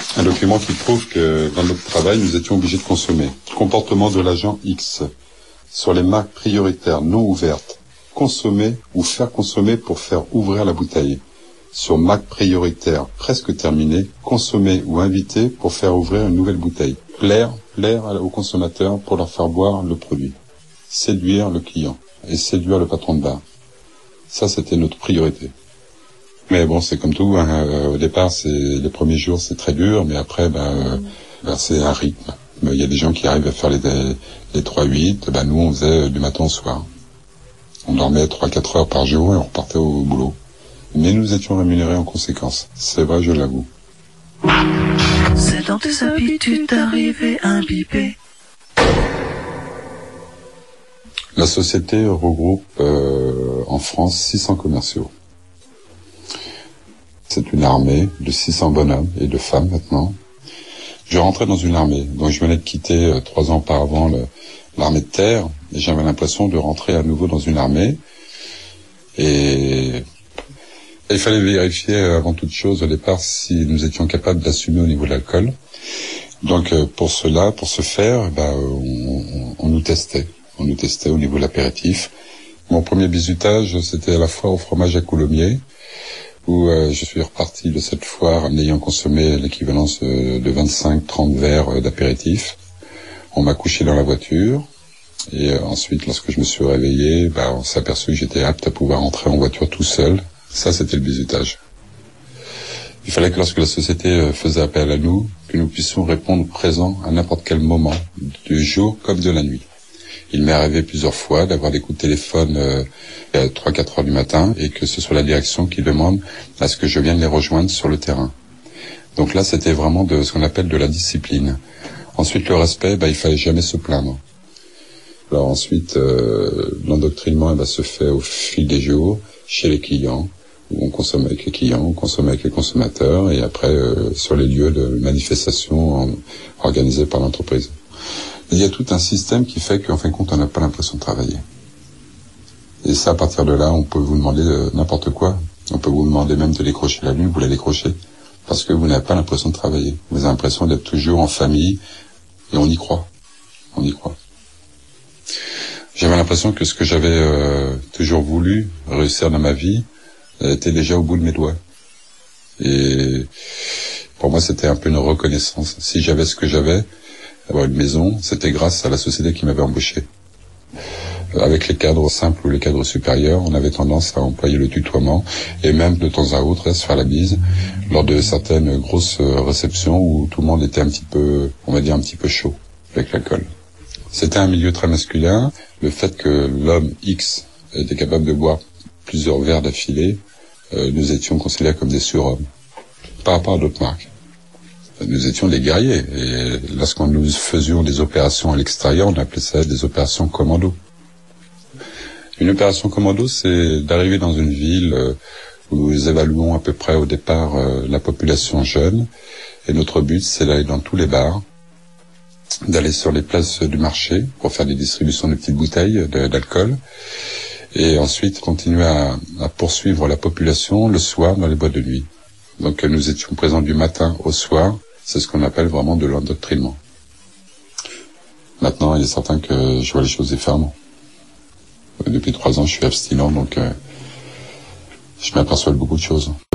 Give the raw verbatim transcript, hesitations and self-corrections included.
Un document qui prouve que dans notre travail, nous étions obligés de consommer. Comportement de l'agent X. Sur les marques prioritaires non ouvertes, consommer ou faire consommer pour faire ouvrir la bouteille. Sur marque prioritaire presque terminée, consommer ou inviter pour faire ouvrir une nouvelle bouteille. Plaire, plaire aux consommateurs pour leur faire boire le produit. Séduire le client et séduire le patron de bar. Ça, c'était notre priorité. Mais bon, c'est comme tout, hein. Au départ, c'est les premiers jours, c'est très dur, mais après, ben, ben c'est un rythme. Il y a des gens qui arrivent à faire les, les trois huit, ben, nous, on faisait du matin au soir. On dormait trois quatre heures par jour et on repartait au boulot. Mais nous étions rémunérés en conséquence. C'est vrai, je l'avoue. C'est dans tes habitudes d'arriver imbibé. La société regroupe euh, en France six cents commerciaux. C'est une armée de six cents bonhommes et de femmes maintenant. Je rentrais dans une armée, donc je venais de quitter euh, trois ans auparavant le, l'armée de terre, et j'avais l'impression de rentrer à nouveau dans une armée. Et il fallait vérifier euh, avant toute chose au départ si nous étions capables d'assumer au niveau de l'alcool. Donc euh, pour cela, pour ce faire, bah, on, on, on nous testait. On nous testait au niveau de l'apéritif. Mon premier bizutage, c'était à la foire au fromage à Coulommiers, où euh, je suis reparti de cette foire en ayant consommé l'équivalence euh, de vingt-cinq trente verres euh, d'apéritif. On m'a couché dans la voiture, et euh, ensuite, lorsque je me suis réveillé, bah, on s'est aperçu que j'étais apte à pouvoir entrer en voiture tout seul. Ça, c'était le bizutage. Il fallait que lorsque la société euh, faisait appel à nous, que nous puissions répondre présents à n'importe quel moment, du jour comme de la nuit. Il m'est arrivé plusieurs fois d'avoir des coups de téléphone euh, à trois quatre heures du matin et que ce soit la direction qui demande à ce que je vienne les rejoindre sur le terrain. Donc là, c'était vraiment de ce qu'on appelle de la discipline. Ensuite, le respect, bah, il fallait jamais se plaindre. Alors ensuite, euh, l'endoctrinement eh ben, se fait au fil des jours chez les clients, où on consomme avec les clients, on consomme avec les consommateurs et après euh, sur les lieux de manifestation en, organisés par l'entreprise. Il y a tout un système qui fait qu'en fin de compte, on n'a pas l'impression de travailler. Et ça, à partir de là, on peut vous demander euh, n'importe quoi. On peut vous demander même de décrocher la lune, vous la décrochez. Parce que vous n'avez pas l'impression de travailler. Vous avez l'impression d'être toujours en famille. Et on y croit. On y croit. J'avais l'impression que ce que j'avais euh, toujours voulu réussir dans ma vie euh, était déjà au bout de mes doigts. Et pour moi, c'était un peu une reconnaissance. Si j'avais ce que j'avais, avoir une maison, c'était grâce à la société qui m'avait embauché. Avec les cadres simples ou les cadres supérieurs, on avait tendance à employer le tutoiement et même de temps à autre à se faire la bise lors de certaines grosses réceptions où tout le monde était un petit peu, on va dire un petit peu chaud avec l'alcool. C'était un milieu très masculin. Le fait que l'homme X était capable de boire plusieurs verres d'affilée, euh, nous étions considérés comme des surhommes par rapport à d'autres marques. Nous étions des guerriers, et lorsqu'on nous faisions des opérations à l'extérieur, on appelait ça des opérations commando. Une opération commando, c'est d'arriver dans une ville où nous évaluons à peu près au départ la population jeune, et notre but, c'est d'aller dans tous les bars, d'aller sur les places du marché pour faire des distributions de petites bouteilles d'alcool, et ensuite continuer à, à poursuivre la population le soir dans les boîtes de nuit. Donc nous étions présents du matin au soir. C'est ce qu'on appelle vraiment de l'endoctrinement. Maintenant, il est certain que je vois les choses différemment. Depuis trois ans, je suis abstinent, donc euh, je m'aperçois de beaucoup de choses.